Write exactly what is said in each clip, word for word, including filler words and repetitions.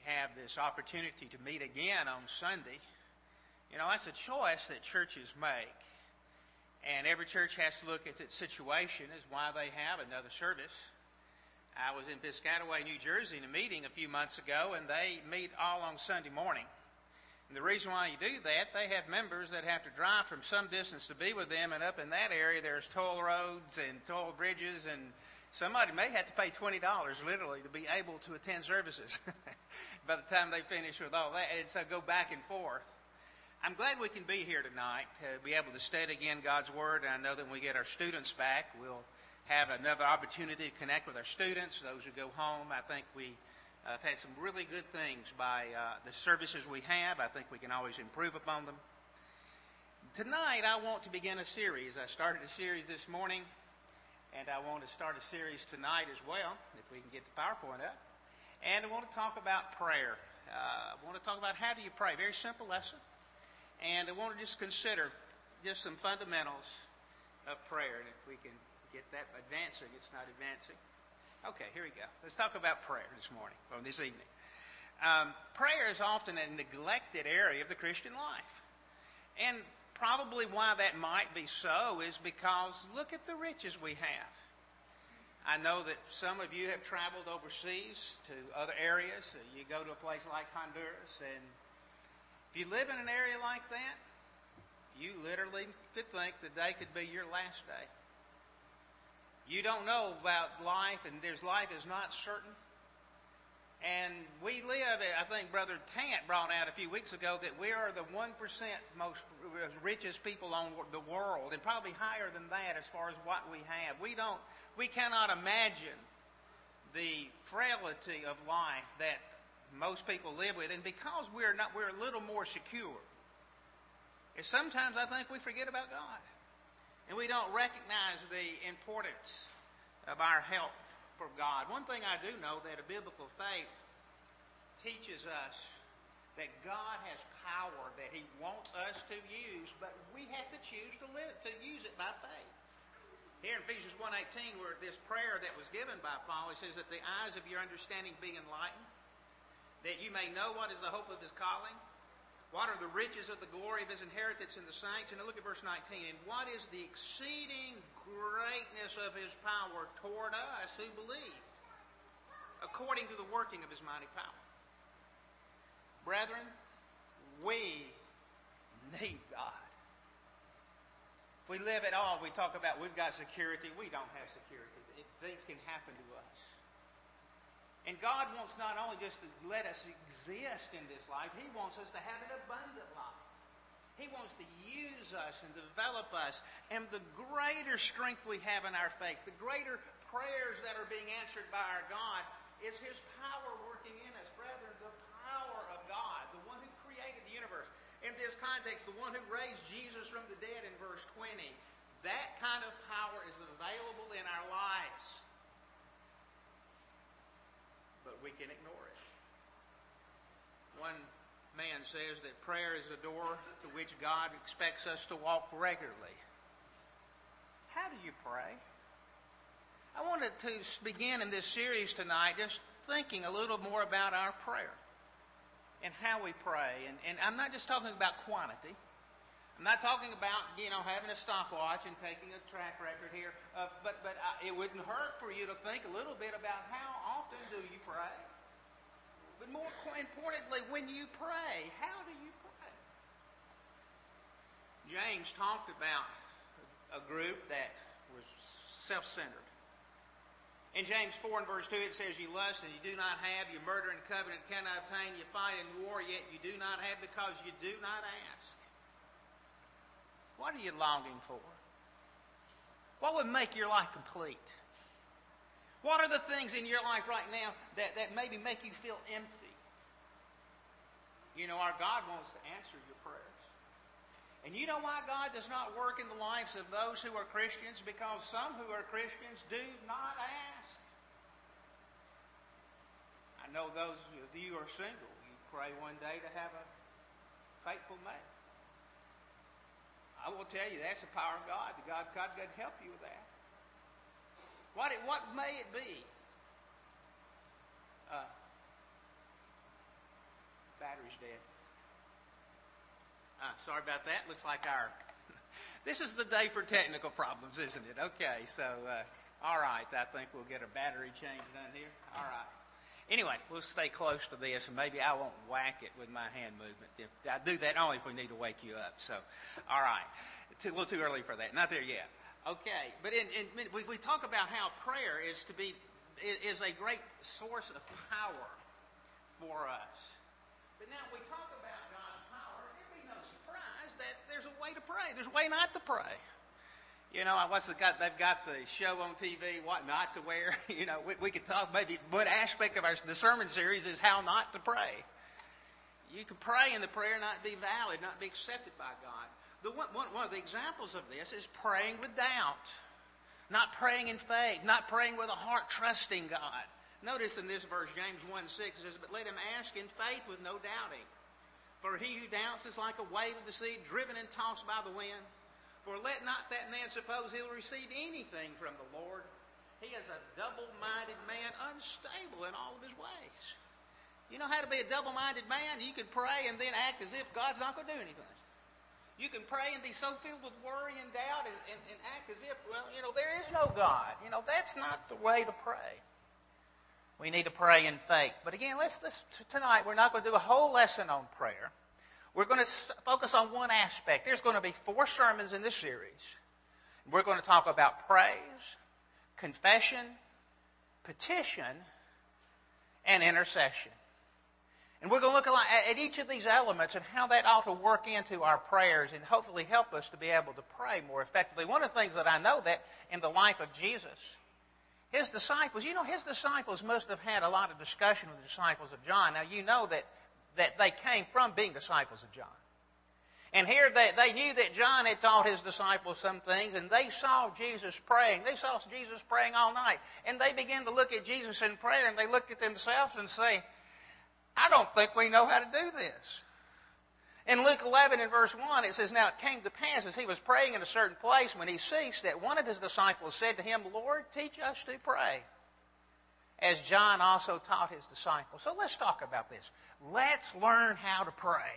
have this opportunity to meet again on Sunday. You know, that's a choice that churches make. And every church has to look at its situation as why they have another service. I was in Piscataway, New Jersey in a meeting a few months ago, and they meet all on Sunday morning. And the reason why you do that, they have members that have to drive from some distance to be with them, and up in that area there's toll roads and toll bridges, and somebody may have to pay twenty dollars literally to be able to attend services by the time they finish with all that, and so go back and forth. I'm glad we can be here tonight to be able to study again God's Word, and I know that when we get our students back, we'll have another opportunity to connect with our students. Those who go home, I think we uh, have had some really good things by uh, the services we have. I think we can always improve upon them. Tonight, I want to begin a series. I started a series this morning, and I want to start a series tonight as well, if we can get the PowerPoint up. And I want to talk about prayer. Uh, I want to talk about how do you pray. Very simple lesson. And I want to just consider just some fundamentals of prayer. And if we can get that advancing, it's not advancing. Okay, here we go. Let's talk about prayer this morning, or this evening. Um, prayer is often a neglected area of the Christian life. And probably why that might be so is because look at the riches we have. I know that some of you have traveled overseas to other areas. You go to a place like Honduras, and if you live in an area like that, you literally could think the day could be your last day. You don't know about life, and there's life is not certain. And we live, I think Brother Tant brought out a few weeks ago that we are the one percent most richest people on the world, and probably higher than that as far as what we have. We don't, we cannot imagine the frailty of life that most people live with, and because we're not, we're a little more secure. And sometimes I think we forget about God. And we don't recognize the importance of our help from God. One thing I do know that a biblical faith teaches us that God has power that He wants us to use, but we have to choose to live, to use it by faith. Here in Ephesians one eighteen, where this prayer that was given by Paul, it says that the eyes of your understanding be enlightened, that you may know what is the hope of His calling, what are the riches of the glory of His inheritance in the saints? And look at verse nineteen. And what is the exceeding greatness of His power toward us who believe, according to the working of His mighty power? Brethren, we need God. If we live at all, we talk about we've got security. We don't have security. It, things can happen to us. And God wants not only just to let us exist in this life, He wants us to have an abundant life. He wants to use us and develop us. And the greater strength we have in our faith, the greater prayers that are being answered by our God, is His power working in us. Brethren, the power of God, the one who created the universe. In this context, the one who raised Jesus from the dead in verse twenty. That kind of power is available in our lives. But we can ignore it. One man says that prayer is the door to which God expects us to walk regularly. How do you pray? I wanted to begin in this series tonight just thinking a little more about our prayer and how we pray. And, and I'm not just talking about quantity. I'm not talking about, you know, having a stopwatch and taking a track record here. Uh, but but uh, it wouldn't hurt for you to think a little bit about how often do you pray. But more importantly, when you pray, how do you pray? James talked about a group that was self-centered. In James four and verse two, it says, you lust and you do not have, you murder and covenant cannot obtain, you fight in war, yet you do not have because you do not ask. What are you longing for? What would make your life complete? What are the things in your life right now that, that maybe make you feel empty? You know, our God wants to answer your prayers. And you know why God does not work in the lives of those who are Christians? Because some who are Christians do not ask. I know those of you who are single, you pray one day to have a faithful mate. I will tell you, that's the power of God. God, God can help you with that. What, it, what may it be? Uh, Battery's dead. Ah, sorry about that. Looks like our... This is the day for technical problems, isn't it? Okay, so, uh, all right. I think we'll get a battery change done here. All right. Anyway, we'll stay close to this, and maybe I won't whack it with my hand movement. If I do that only if we need to wake you up. So, all right. It's a little too early for that. Not there yet. Okay. But in, in, we, we talk about how prayer is to be is a great source of power for us. But now we talk about God's power. There'd be no surprise that there's a way to pray. There's a way not to pray. You know, what's the, got, they've got the show on T V, What Not to Wear. You know, we, we could talk maybe one aspect of our, the sermon series is how not to pray. You can pray and the prayer not be valid, not be accepted by God. The one, one, one of the examples of this is praying with doubt. Not praying in faith, not praying with a heart trusting God. Notice in this verse, James one six says, "But let him ask in faith with no doubting. For he who doubts is like a wave of the sea, driven and tossed by the wind. For let not that man suppose he'll receive anything from the Lord. He is a double-minded man, unstable in all of his ways." You know how to be a double-minded man? You can pray and then act as if God's not going to do anything. You can pray and be so filled with worry and doubt and, and, and act as if, well, you know, there is no God. You know, that's not the way to pray. We need to pray in faith. But again, let's, let's tonight we're not going to do a whole lesson on prayer. We're going to focus on one aspect. There's going to be four sermons in this series. We're going to talk about praise, confession, petition, and intercession. And we're going to look at each of these elements and how that ought to work into our prayers and hopefully help us to be able to pray more effectively. One of the things that I know that in the life of Jesus, his disciples, you know, his disciples must have had a lot of discussion with the disciples of John. Now, you know that, that they came from being disciples of John. And here they, they knew that John had taught his disciples some things, and they saw Jesus praying. They saw Jesus praying all night. And they began to look at Jesus in prayer, and they looked at themselves and say, I don't think we know how to do this. In Luke eleven and verse one, it says, "Now it came to pass as he was praying in a certain place when he ceased, that one of his disciples said to him, Lord, teach us to pray, as John also taught his disciples." So let's talk about this. Let's learn how to pray.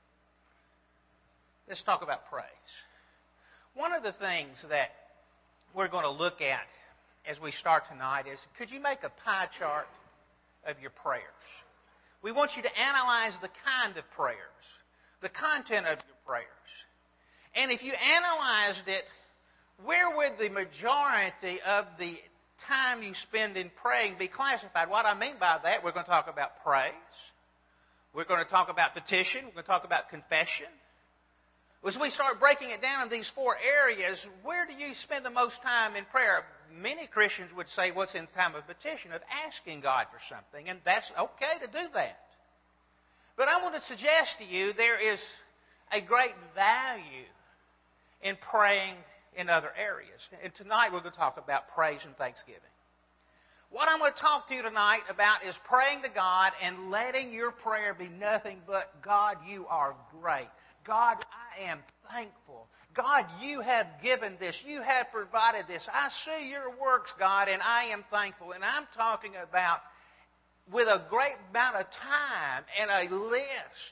Let's talk about praise. One of the things that we're going to look at as we start tonight is, could you make a pie chart of your prayers? We want you to analyze the kind of prayers, the content of your prayers. And if you analyzed it, where would the majority of the time you spend in praying be classified? What I mean by that, we're going to talk about praise. We're going to talk about petition. We're going to talk about confession. As we start breaking it down in these four areas, where do you spend the most time in prayer? Many Christians would say what's in the time of petition, of asking God for something, and that's okay to do that. But I want to suggest to you there is a great value in praying in other areas. And tonight we're going to talk about praise and thanksgiving. What I'm going to talk to you tonight about is praying to God and letting your prayer be nothing but, God, you are great. God, I am thankful. God, you have given this. You have provided this. I see your works, God, and I am thankful. And I'm talking about with a great amount of time and a list,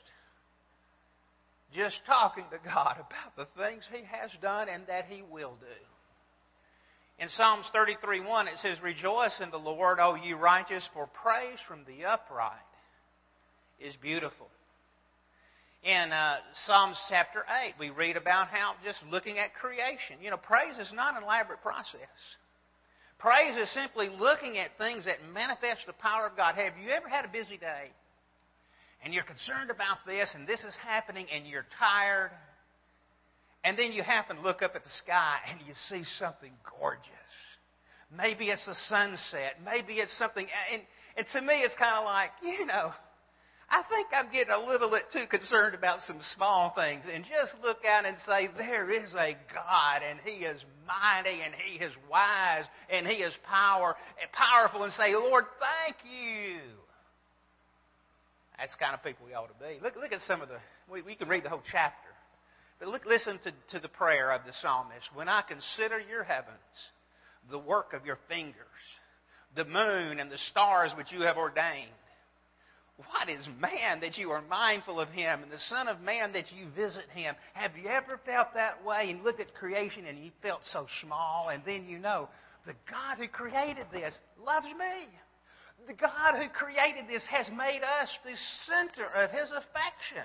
just talking to God about the things He has done and that He will do. In Psalms thirty-three one, it says, "Rejoice in the Lord, O ye righteous, for praise from the upright is beautiful." In uh, Psalms chapter eight, we read about how just looking at creation. You know, praise is not an elaborate process. Praise is simply looking at things that manifest the power of God. Have you ever had a busy day and you're concerned about this and this is happening and you're tired, and then you happen to look up at the sky and you see something gorgeous? Maybe it's a sunset. Maybe it's something. And, and to me, it's kind of like, you know, I think I'm getting a little bit too concerned about some small things, and just look out and say, there is a God, and He is mighty, and He is wise, and He is power, powerful, and say, Lord, thank you. That's the kind of people we ought to be. Look, look at some of the, we, we can read the whole chapter, but look, listen to, to the prayer of the psalmist. "When I consider your heavens, the work of your fingers, the moon and the stars which you have ordained, What is man that you are mindful of him, and the Son of Man that you visit him? Have you ever felt that way and looked at creation and you felt so small, and then you know the God who created this loves me. The God who created this has made us the center of his affection.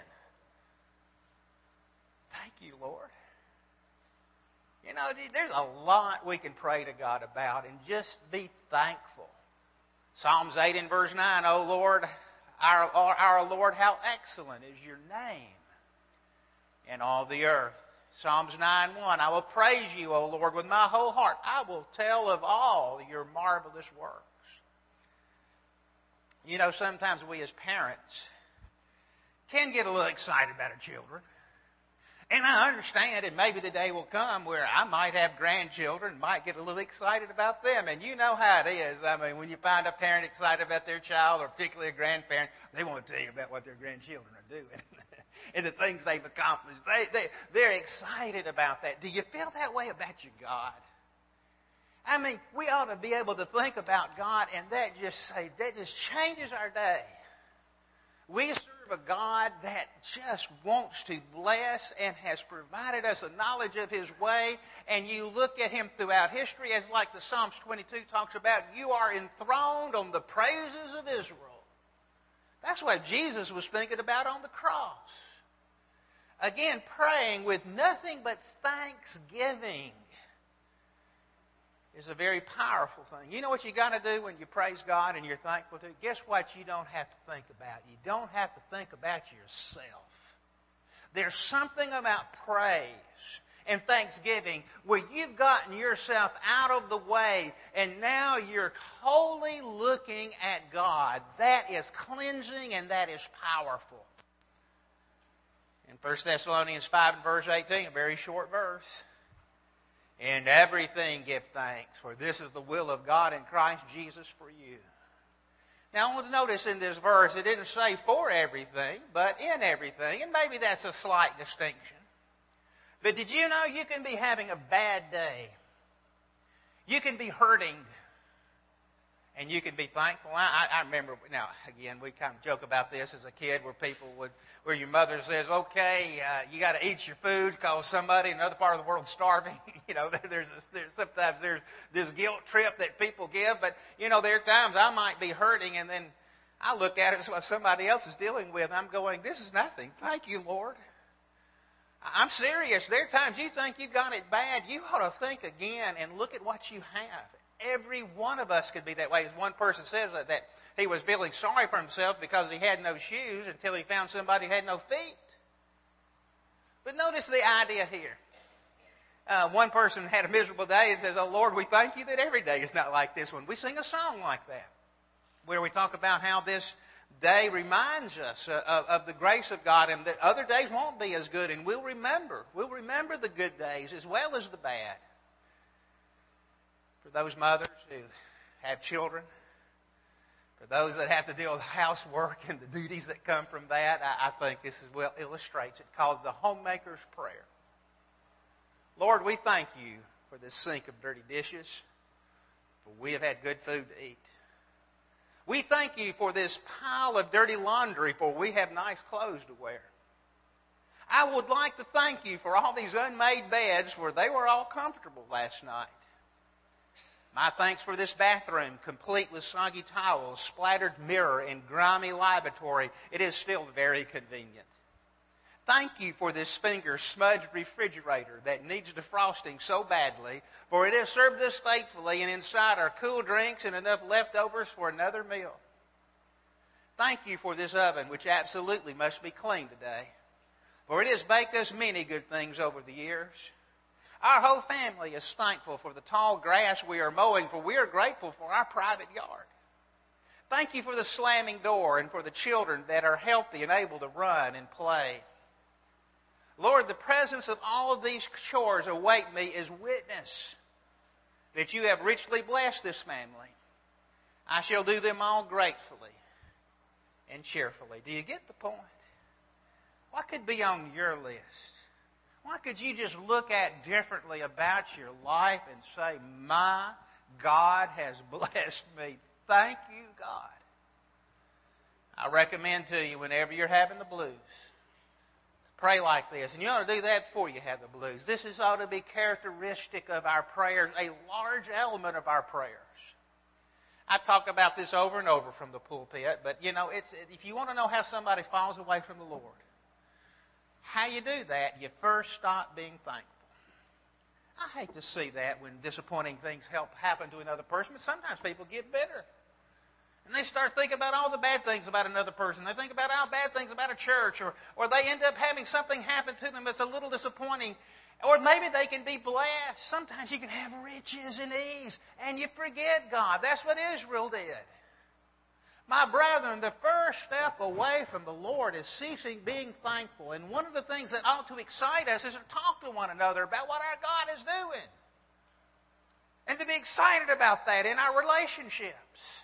Thank you, Lord. You know, there's a lot we can pray to God about, and just be thankful. Psalms eight and verse nine, O Lord, our, our Lord, how excellent is your name in all the earth. Psalms nine one, I will praise you, O Lord, with my whole heart. I will tell of all your marvelous works. You know, sometimes we as parents can get a little excited about our children. And I understand, and maybe the day will come where I might have grandchildren, might get a little excited about them. And you know how it is. I mean, when you find a parent excited about their child, or particularly a grandparent, they want to tell you about what their grandchildren are doing and the things they've accomplished. They, they, they're excited about that. Do you feel that way about your God? I mean, we ought to be able to think about God, and that just say that just changes our day. We serve a God that just wants to bless and has provided us a knowledge of his way. And you look at him throughout history, as like the Psalms twenty-two talks about, you are enthroned on the praises of Israel. That's what Jesus was thinking about on the cross. Again, praying with nothing but thanksgiving is a very powerful thing. You know what you got to do when you praise God and you're thankful to? Guess what you don't have to think about? You don't have to think about yourself. There's something about praise and thanksgiving where you've gotten yourself out of the way and now you're wholly looking at God. That is cleansing and that is powerful. In First Thessalonians five and verse eighteen, a very short verse, in everything give thanks, for this is the will of God in Christ Jesus for you. Now I want to notice in this verse, it didn't say for everything, but in everything, and maybe that's a slight distinction. But did you know you can be having a bad day? You can be hurting, and you can be thankful. I, I remember, now again, we kind of joke about this as a kid, where people would, where your mother says, okay, uh, you got to eat your food because somebody in another part of the world is starving. You know, there, there's, this, there's sometimes there's this guilt trip that people give, but you know, there are times I might be hurting, and then I look at it as what somebody else is dealing with. I'm going, this is nothing. Thank you, Lord. I'm serious. There are times you think you got it bad. You ought to think again and look at what you have. Every one of us could be that way. As one person says that, that he was feeling sorry for himself because he had no shoes until he found somebody who had no feet. But notice the idea here. Uh, one person had a miserable day and says, oh, Lord, we thank you that every day is not like this one. We sing a song like that where we talk about how this day reminds us uh, of, of the grace of God, and that other days won't be as good, and we'll remember. We'll remember the good days as well as the bad. For those mothers who have children, for those that have to deal with housework and the duties that come from that, I, I think this is well illustrates it, called the homemaker's prayer. Lord, we thank you for this sink of dirty dishes, for we have had good food to eat. We thank you for this pile of dirty laundry, for we have nice clothes to wear. I would like to thank you for all these unmade beds, for they were all comfortable last night. My thanks for this bathroom, complete with soggy towels, splattered mirror, and grimy lavatory. It is still very convenient. Thank you for this finger smudged refrigerator that needs defrosting so badly, for it has served us faithfully, and inside are cool drinks and enough leftovers for another meal. Thank you for this oven, which absolutely must be cleaned today, for it has baked us many good things over the years. Our whole family is thankful for the tall grass we are mowing, for we are grateful for our private yard. Thank you for the slamming door and for the children that are healthy and able to run and play. Lord, the presence of all of these chores await me as witness that you have richly blessed this family. I shall do them all gratefully and cheerfully. Do you get the point? What could be on your list? What could you just look at differently about your life and say, my God has blessed me. Thank you, God. I recommend to you, whenever you're having the blues, pray like this. And you ought to do that before you have the blues. This is ought to be characteristic of our prayers, a large element of our prayers. I've talked about this over and over from the pulpit, but you know, it's if you want to know how somebody falls away from the Lord, how you do that, you first stop being thankful. I hate to see that when disappointing things help happen to another person, but sometimes people get bitter. And they start thinking about all the bad things about another person. They think about all bad things about a church, or, or they end up having something happen to them that's a little disappointing. Or maybe they can be blessed. Sometimes you can have riches and ease, and you forget God. That's what Israel did. My brethren, the first step away from the Lord is ceasing being thankful. And one of the things that ought to excite us is to talk to one another about what our God is doing. And to be excited about that in our relationships.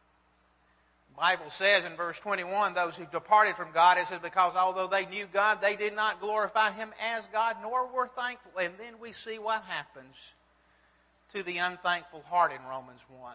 The Bible says in verse twenty-one, those who departed from God, it says, because although they knew God, they did not glorify Him as God, nor were thankful. And then we see what happens to the unthankful heart in Romans one.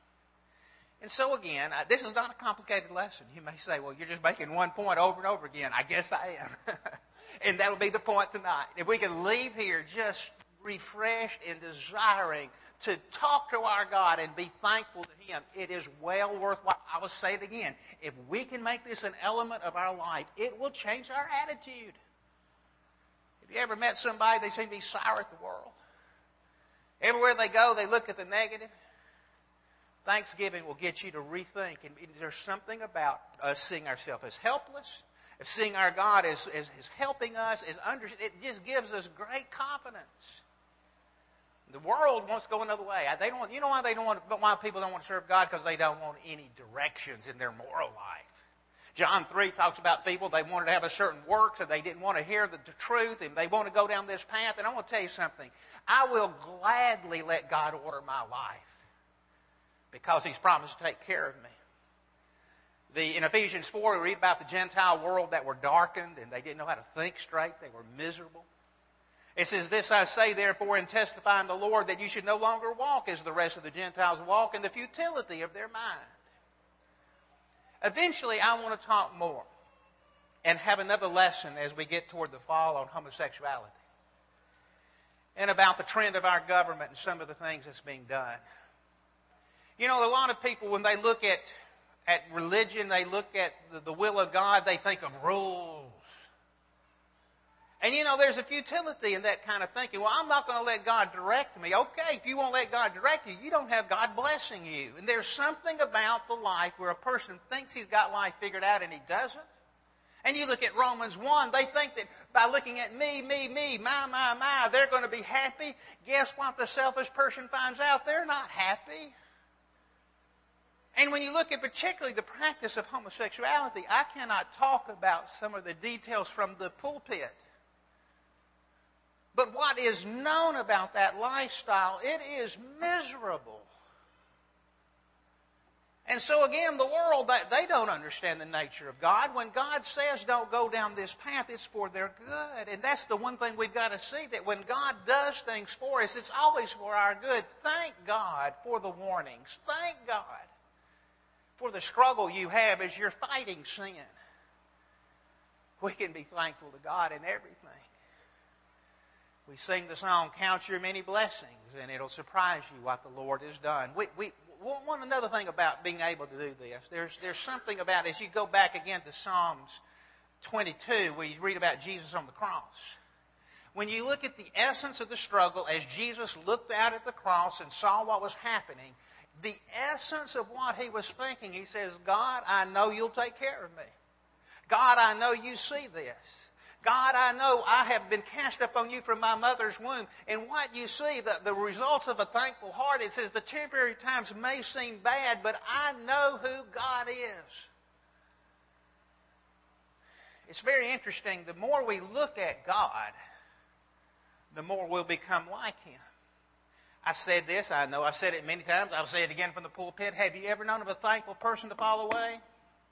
And so again, this is not a complicated lesson. You may say, well, you're just making one point over and over again. I guess I am. And that will be the point tonight. If we can leave here just refreshed and desiring to talk to our God and be thankful to Him, it is well worthwhile. I will say it again. If we can make this an element of our life, it will change our attitude. Have you ever met somebody, they seem to be sour at the world? Everywhere they go, they look at the negative. Thanksgiving will get you to rethink. And there's something about us seeing ourselves as helpless, as seeing our God as, as, as helping us, as under, it just gives us great confidence. The world wants to go another way. They don't want, you know why they don't want, why people don't want to serve God? Because they don't want any directions in their moral life. John three talks about people, they wanted to have a certain work, so they didn't want to hear the, the truth, and they want to go down this path. And I want to tell you something. I will gladly let God order my life, because He's promised to take care of me. The, in Ephesians four, we read about the Gentile world that were darkened, and they didn't know how to think straight. They were miserable. It says, this I say, therefore, and testify in the Lord, that you should no longer walk as the rest of the Gentiles walk in the futility of their mind. Eventually, I want to talk more and have another lesson as we get toward the fall on homosexuality and about the trend of our government and some of the things that's being done. You know, a lot of people, when they look at, at religion, they look at the, the will of God, they think of rules. And you know, there's a futility in that kind of thinking. Well, I'm not going to let God direct me. Okay, if you won't let God direct you, you don't have God blessing you. And there's something about the life where a person thinks he's got life figured out and he doesn't. And you look at Romans one, they think that by looking at me, me, me, my, my, my, they're going to be happy. Guess what the selfish person finds out? They're not happy. And when you look at particularly the practice of homosexuality, I cannot talk about some of the details from the pulpit. But what is known about that lifestyle, it is miserable. And so again, the world, they don't understand the nature of God. When God says don't go down this path, it's for their good. And that's the one thing we've got to see, that when God does things for us, it's always for our good. Thank God for the warnings. Thank God for the struggle you have as you're fighting sin. We can be thankful to God in everything. We sing the song, Count Your Many Blessings, and it'll surprise you what the Lord has done. We, we, one another thing about being able to do this, there's, there's something about, as you go back again to Psalms twenty-two, where you read about Jesus on the cross. When you look at the essence of the struggle, as Jesus looked out at the cross and saw what was happening, the essence of what he was thinking, he says, God, I know you'll take care of me. God, I know you see this. God, I know I have been cast upon you from my mother's womb. And what you see, the, the results of a thankful heart, it says the temporary times may seem bad, but I know who God is. It's very interesting. The more we look at God, the more we'll become like Him. I've said this, I know I've said it many times. I'll say it again from the pulpit. Have you ever known of a thankful person to fall away?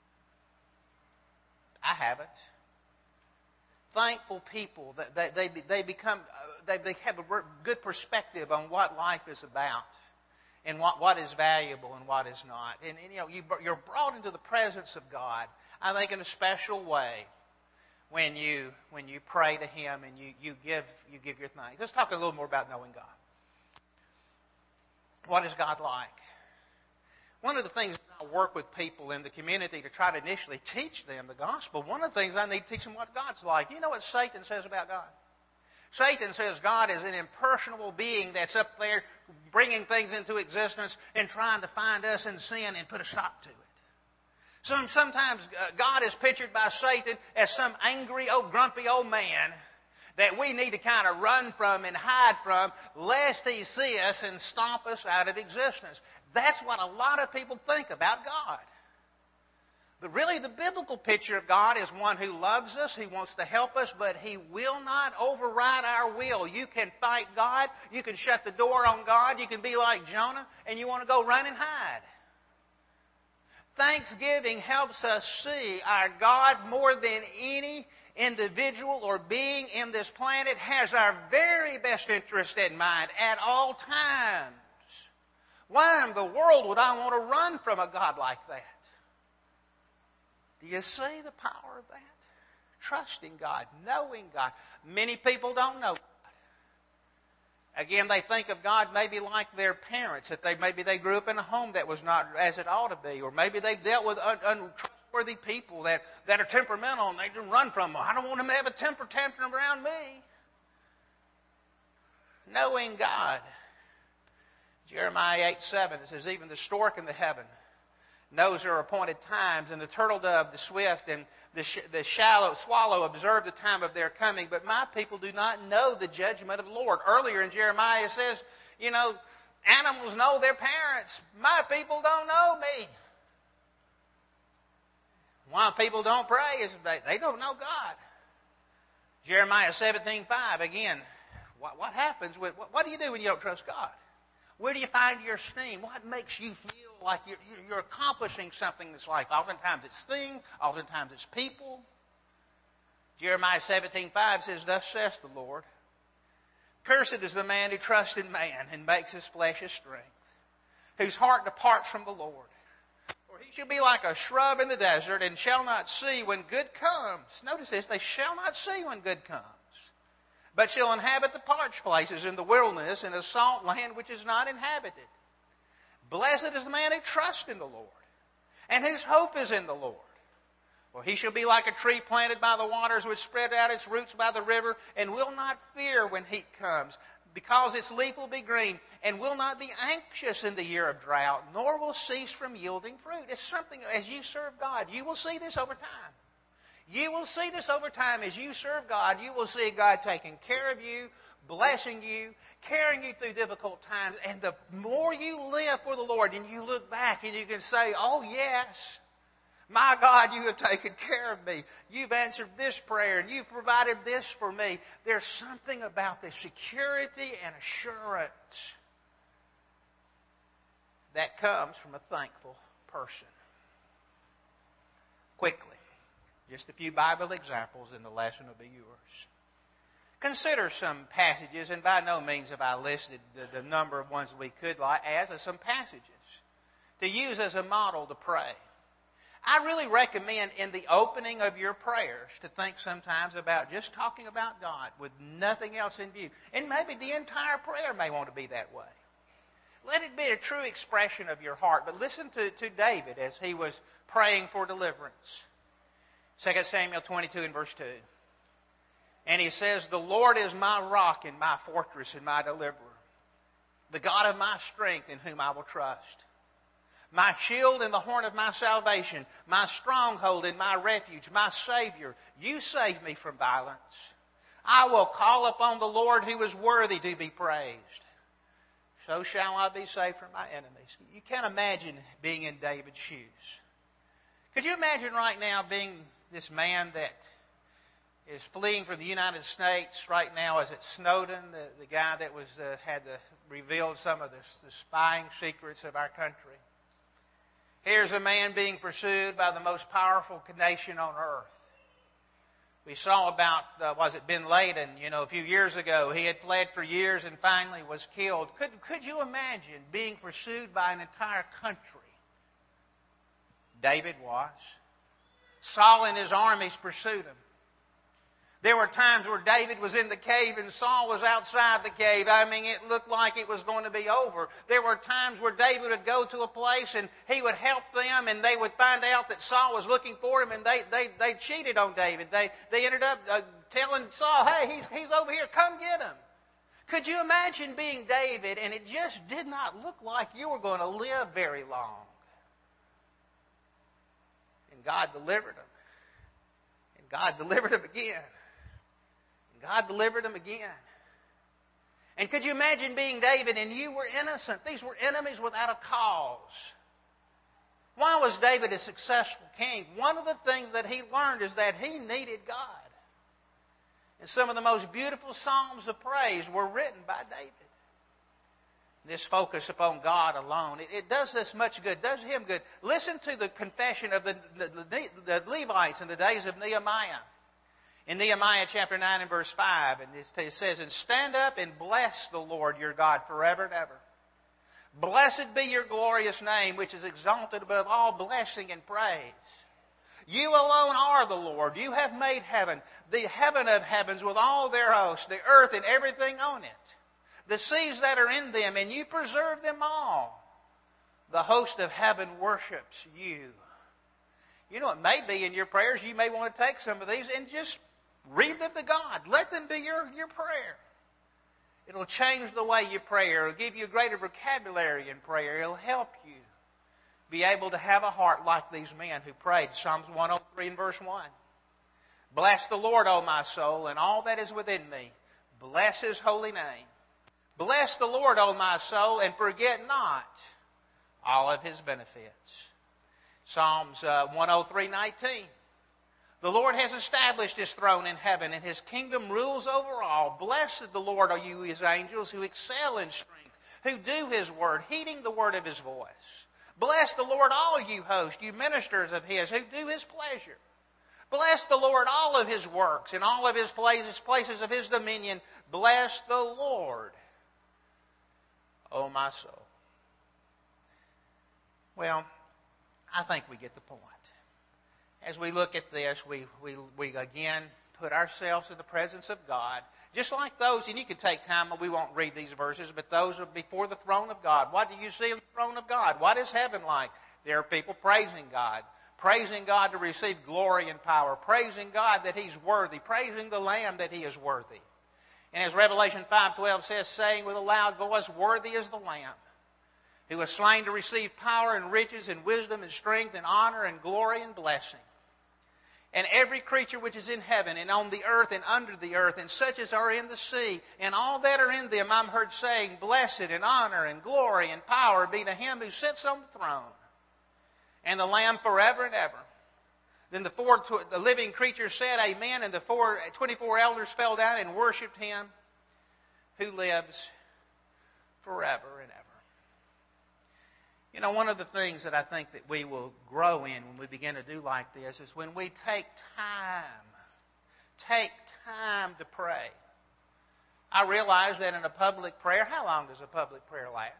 I haven't. Thankful people, they, they, they become, they have a good perspective on what life is about. and what, what is valuable and what is not. And, and you know, you, you're brought into the presence of God, I think, in a special way when you when you pray to Him and you, you give you give your thanks. Let's talk a little more about knowing God. What is God like? One of the things I work with people in the community to try to initially teach them the gospel, one of the things I need to teach them what God's like. You know what Satan says about God? Satan says God is an impersonal being that's up there bringing things into existence and trying to find us in sin and put a stop to it. Some, sometimes uh, God is pictured by Satan as some angry, old, grumpy old man that we need to kind of run from and hide from lest he see us and stomp us out of existence. That's what a lot of people think about God. But really the biblical picture of God is one who loves us, He wants to help us, but He will not override our will. You can fight God, you can shut the door on God, you can be like Jonah, and you want to go run and hide. Thanksgiving helps us see our God more than any individual or being in this planet has our very best interest in mind at all times. Why in the world would I want to run from a God like that? Do you see the power of that? Trusting God, knowing God. Many people don't know God. Again, they think of God maybe like their parents, that they maybe they grew up in a home that was not as it ought to be, or maybe they've dealt with un- untrustworthy people that, that are temperamental and they just run from them. I don't want them to have a temper tantrum around me. Knowing God. Jeremiah eight seven, it says, even the stork in the heaven knows their appointed times, and the turtle dove, the swift, and the, sh- the shallow swallow observe the time of their coming. But my people do not know the judgment of the Lord. Earlier in Jeremiah it says, you know, animals know their parents. My people don't know me. Why people don't pray is they, they don't know God. Jeremiah seventeen five, again, what, what happens with, what, what do you do when you don't trust God? Where do you find your esteem? What makes you feel like you're, you're accomplishing something in this life? Oftentimes it's things. Oftentimes it's people. Jeremiah seventeen five says, thus says the Lord, cursed is the man who trusts in man and makes his flesh his strength, whose heart departs from the Lord. For he shall be like a shrub in the desert and shall not see when good comes. Notice this, they shall not see when good comes, but shall inhabit the parched places in the wilderness in a salt land which is not inhabited. Blessed is the man who trusts in the Lord, and whose hope is in the Lord. For he shall be like a tree planted by the waters, which spread out its roots by the river, and will not fear when heat comes, because its leaf will be green, and will not be anxious in the year of drought, nor will cease from yielding fruit. It's something, as you serve God, you will see this over time. You will see this over time as you serve God. You will see God taking care of you, blessing you, carrying you through difficult times. And the more you live for the Lord and you look back and you can say, oh yes, my God, you have taken care of me. You've answered this prayer and you've provided this for me. There's something about the security and assurance that comes from a thankful person. Quickly. Just a few Bible examples and the lesson will be yours. Consider some passages, and by no means have I listed the, the number of ones we could like as as some passages to use as a model to pray. I really recommend in the opening of your prayers to think sometimes about just talking about God with nothing else in view. And maybe the entire prayer may want to be that way. Let it be a true expression of your heart. But listen to, to David as he was praying for deliverance. Second Samuel twenty-two and verse two. And he says, the Lord is my rock and my fortress and my deliverer, the God of my strength in whom I will trust. My shield and the horn of my salvation, my stronghold and my refuge, my Savior, you save me from violence. I will call upon the Lord who is worthy to be praised. So shall I be saved from my enemies. You can't imagine being in David's shoes. Could you imagine right now being this man that is fleeing from the United States right now? Is it Snowden, the, the guy that was uh, had the, revealed some of the, the spying secrets of our country? Here's a man being pursued by the most powerful nation on earth. We saw about, uh, was it Ben Laden, you know, a few years ago. He had fled for years and finally was killed. Could, could you imagine being pursued by an entire country? David was. Saul and his armies pursued him. There were times where David was in the cave and Saul was outside the cave. I mean, it looked like it was going to be over. There were times where David would go to a place and he would help them, and they would find out that Saul was looking for him, and they they they cheated on David. They they ended up uh, telling Saul, "Hey, he's he's over here. Come get him." Could you imagine being David, and it just did not look like you were going to live very long? And God delivered him. And God delivered him again. God delivered him again. And could you imagine being David and you were innocent? These were enemies without a cause. Why was David a successful king? One of the things that he learned is that he needed God. And some of the most beautiful psalms of praise were written by David. This focus upon God alone, it, it does us much good, does him good. Listen to the confession of the, the, the, the Levites in the days of Nehemiah. In Nehemiah chapter nine and verse five, and it says, "And stand up and bless the Lord your God forever and ever. Blessed be your glorious name, which is exalted above all blessing and praise. You alone are the Lord. You have made heaven, the heaven of heavens with all their hosts, the earth and everything on it, the seas that are in them, and you preserve them all. The host of heaven worships you." You know, it may be in your prayers, you may want to take some of these and just read them to God. Let them be your, your prayer. It'll change the way you pray. It'll give you a greater vocabulary in prayer. It'll help you be able to have a heart like these men who prayed. Psalms one oh three and verse one. "Bless the Lord, O my soul, and all that is within me. Bless his holy name. Bless the Lord, O my soul, and forget not all of his benefits." Psalms uh, one oh three nineteen. "The Lord has established his throne in heaven, and his kingdom rules over all. Blessed the Lord are you, his angels, who excel in strength, who do his word, heeding the word of his voice. Bless the Lord, all you hosts, you ministers of his, who do his pleasure. Bless the Lord, all of his works, and all of his places, places of his dominion. Bless the Lord, O my soul." Well, I think we get the point. As we look at this, we, we, we again put ourselves in the presence of God. Just like those, and you can take time, we won't read these verses, but those are before the throne of God. What do you see in the throne of God? What is heaven like? There are people praising God. Praising God to receive glory and power. Praising God that he's worthy. Praising the Lamb that he is worthy. And as Revelation five twelve says, saying with a loud voice, "Worthy is the Lamb, who was slain to receive power and riches and wisdom and strength and honor and glory and blessing. And every creature which is in heaven and on the earth and under the earth, and such as are in the sea, and all that are in them, I'm heard saying, Blessed and honor and glory and power be to him who sits on the throne, and the Lamb forever and ever." Then the four the living creatures said, Amen, and the four, twenty-four elders fell down and worshipped him who lives forever and ever. You know, one of the things that I think that we will grow in when we begin to do like this is when we take time, take time to pray. I realize that in a public prayer, how long does a public prayer last?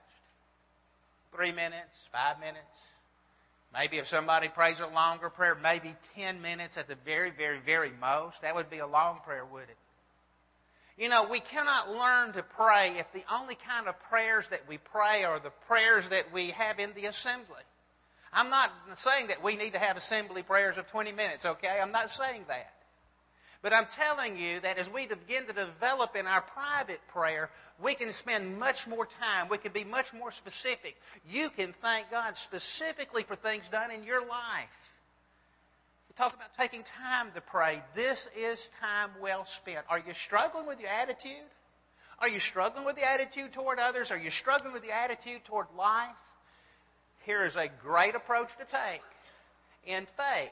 Three minutes, five minutes. Maybe if somebody prays a longer prayer, maybe ten minutes at the very, very, very most. That would be a long prayer, would it? You know, we cannot learn to pray if the only kind of prayers that we pray are the prayers that we have in the assembly. I'm not saying that we need to have assembly prayers of twenty minutes, okay? I'm not saying that. But I'm telling you that as we begin to develop in our private prayer, we can spend much more time. We can be much more specific. You can thank God specifically for things done in your life. Talk about taking time to pray. This is time well spent. Are you struggling with your attitude? Are you struggling with the attitude toward others? Are you struggling with the attitude toward life? Here is a great approach to take in faith.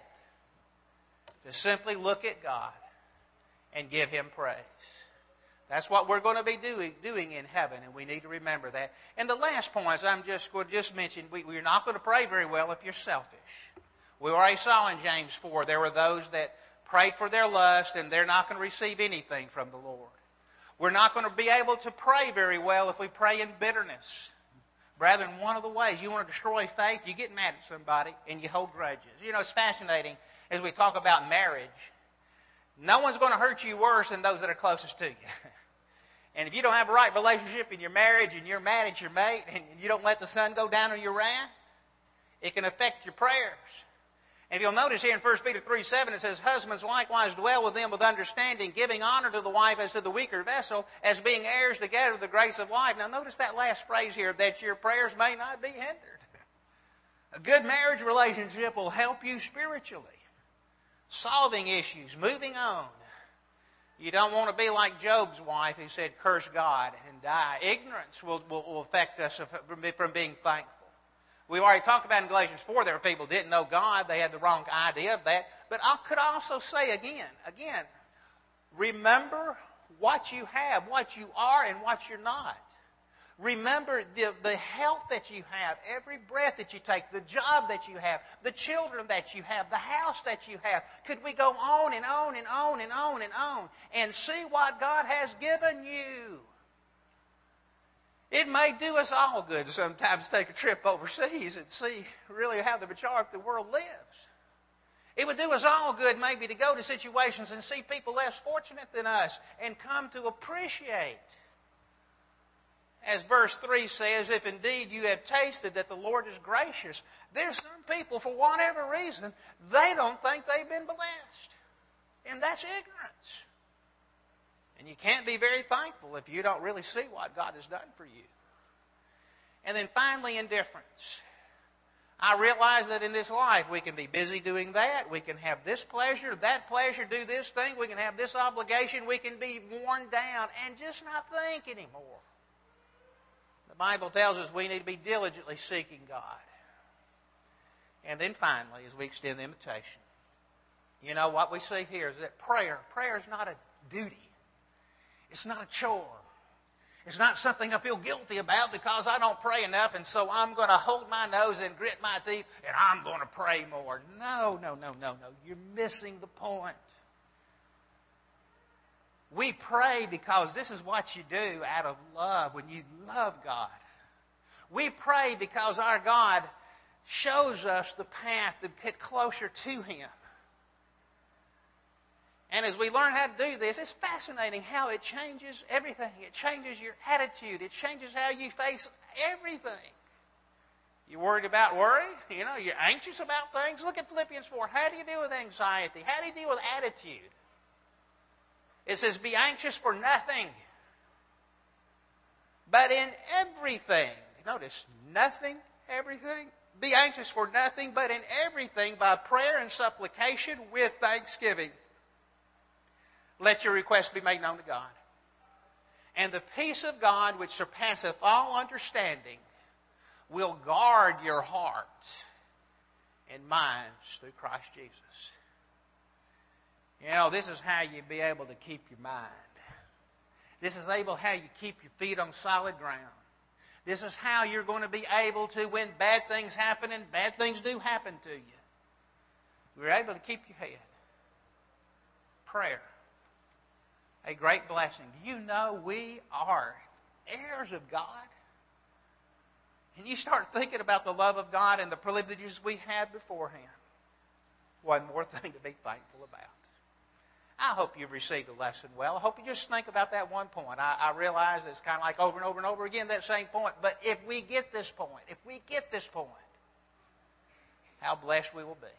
To simply look at God and give him praise. That's what we're going to be doing, doing in heaven, and we need to remember that. And the last point, as I'm just going to just mention, we, we're not going to pray very well if you're selfish. We already saw in James four, there were those that prayed for their lust, and they're not going to receive anything from the Lord. We're not going to be able to pray very well if we pray in bitterness. Brethren, one of the ways you want to destroy faith, you get mad at somebody and you hold grudges. You know, it's fascinating as we talk about marriage. No one's going to hurt you worse than those that are closest to you. And if you don't have a right relationship in your marriage and you're mad at your mate and you don't let the sun go down on your wrath, it can affect your prayers. And you'll notice here in First Peter three seven, it says, husbands likewise dwell with them with understanding, giving honor to the wife as to the weaker vessel, as being heirs together of the grace of life. Now notice that last phrase here, that your prayers may not be hindered. A good marriage relationship will help you spiritually, solving issues, moving on. You don't want to be like Job's wife who said, curse God and die. Ignorance will, will, will affect us from being thankful. We've already talked about in Galatians four, there were people who didn't know God. They had the wrong idea of that. But I could also say again, again, remember what you have, what you are, and what you're not. Remember the, the health that you have, every breath that you take, the job that you have, the children that you have, the house that you have. Could we go on and on and on and on and on and see what God has given you? It may do us all good to sometimes take a trip overseas and see really how the majority of the world lives. It would do us all good maybe to go to situations and see people less fortunate than us and come to appreciate. As verse three says, if indeed you have tasted that the Lord is gracious, there's some people, for whatever reason, they don't think they've been blessed. And that's ignorance. And you can't be very thankful if you don't really see what God has done for you. And then finally, indifference. I realize that in this life we can be busy doing that. We can have this pleasure, that pleasure, do this thing. We can have this obligation. We can be worn down and just not think anymore. The Bible tells us we need to be diligently seeking God. And then finally, as we extend the invitation, you know, what we see here is that prayer, prayer is not a duty. It's not a chore. It's not something I feel guilty about because I don't pray enough, and so I'm going to hold my nose and grit my teeth, and I'm going to pray more. No, no, no, no, no. You're missing the point. We pray because this is what you do out of love when you love God. We pray because our God shows us the path to get closer to Him. And as we learn how to do this, it's fascinating how it changes everything. It changes your attitude. It changes how you face everything. You're worried about worry? You know, you're anxious about things? Look at Philippians four. How do you deal with anxiety? How do you deal with attitude? It says, be anxious for nothing, but in everything. Notice, nothing, everything. Be anxious for nothing, but in everything by prayer and supplication with thanksgiving. Let your request be made known to God. And the peace of God, which surpasseth all understanding, will guard your heart and minds through Christ Jesus. You know, this is how you be able to keep your mind. This is able how you keep your feet on solid ground. This is how you're going to be able to, when bad things happen, and bad things do happen to you, you're able to keep your head. Prayer. A great blessing. Do you know we are heirs of God? And you start thinking about the love of God and the privileges we have before Him. One more thing to be thankful about. I hope you've received the lesson well. I hope you just think about that one point. I, I realize it's kind of like over and over and over again, that same point. But if we get this point, if we get this point, how blessed we will be.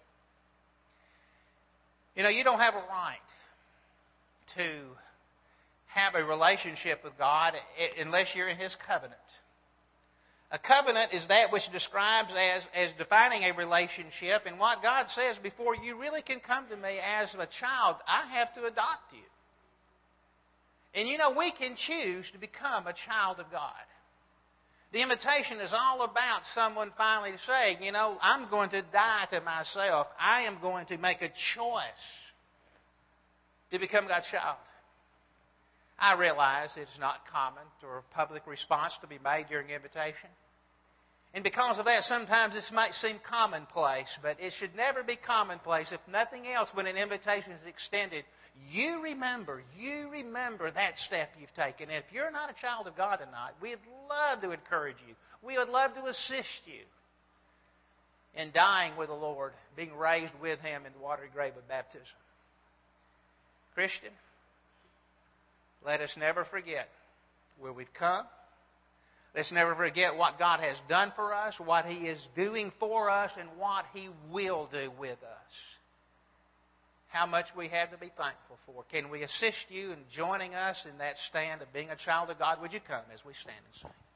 You know, you don't have a right to have a relationship with God unless you're in His covenant. A covenant is that which describes as, as defining a relationship. And what God says, before you really can come to me as a child, I have to adopt you. And you know, we can choose to become a child of God. The invitation is all about someone finally saying, you know, I'm going to die to myself. I am going to make a choice to become God's child. I realize it's not common for a public response to be made during invitation. And because of that, sometimes this might seem commonplace, but it should never be commonplace. If nothing else, when an invitation is extended, you remember, you remember that step you've taken. And if you're not a child of God tonight, we'd love to encourage you. We would love to assist you in dying with the Lord, being raised with Him in the watery grave of baptism. Christian, let us never forget where we've come. Let's never forget what God has done for us, what He is doing for us, and what He will do with us. How much we have to be thankful for. Can we assist you in joining us in that stand of being a child of God? Would you come as we stand and sing?